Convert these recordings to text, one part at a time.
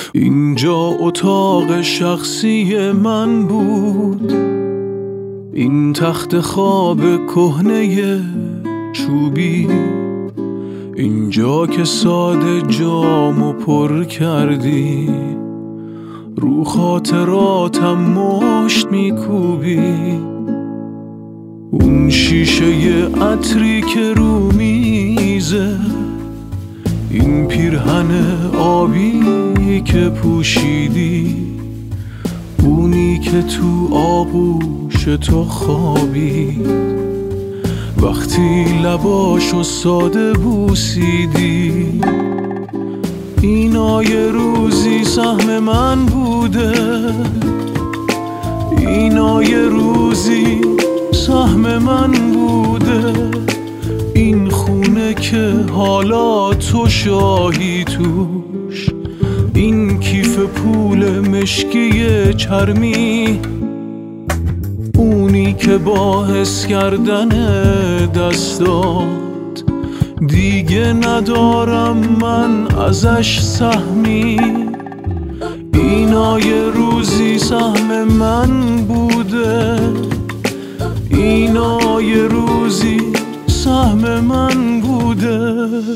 اینجا اتاق شخصی من بود، این تخت خواب کهنه چوبی، اینجا که ساده جامو پر کردی، رو خاطراتم مشت میکوبی. اون شیشه عطری که رو میزه، این پیرهن آبی که پوشیدی، اونی که تو آغوش تو خوابید، وقتی لباشو ساده بوسیدی. اینا یه روزی سهم من بوده، اینا یه روزی سهم من بوده. این خونه که حالا تو شاهی توش، این کیف پول مشکی چرمی، اونی که با حس کردن دستات دیگه ندارم من ازش سهمی. اینا یه روزی سهم من بوده، اینا یه روزی سهم من بوده.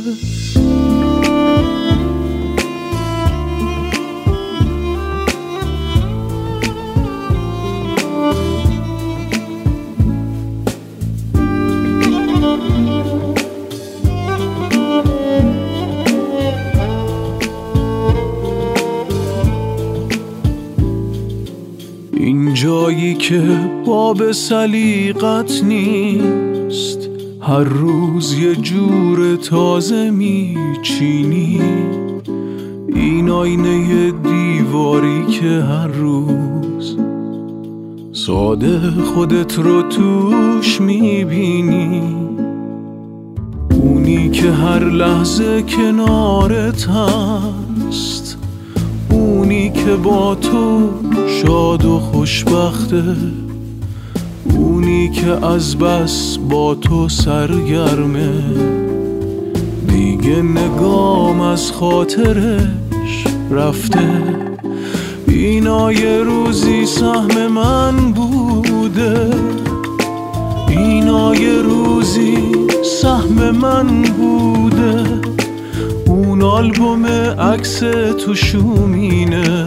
این جایی که باب سلیقت نیست، هر روز یه جور تازه میچینی. این آینه دیواری که هر روز ساده خودت رو توش میبینی، اونی که هر لحظه کنارت هست، اونی که با تو شاد و خوشبخته، اونی که از بس با تو سرگرمه، دیگه نگام از خاطرش رفته. اینا یه روزی سهم من بوده، اینا یه روزی سهم من بوده. اون آلبوم عکس تو شومینه،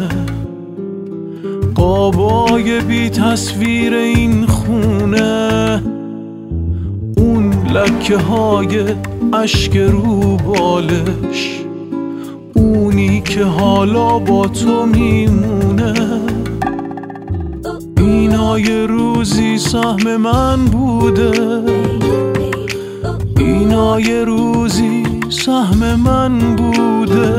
قابای بی تصویر این خونه، اون لکه های اشک رو بالش، اونی که حالا با تو میمونه. اینا یه روزی سهم من بوده، اینا یه روزی سهم من بوده،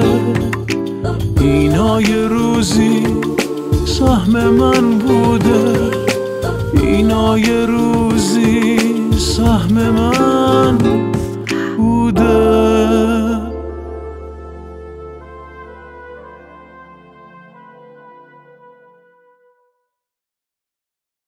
اینا یه روزی سهم من بوده، اینا یه روزی سهم من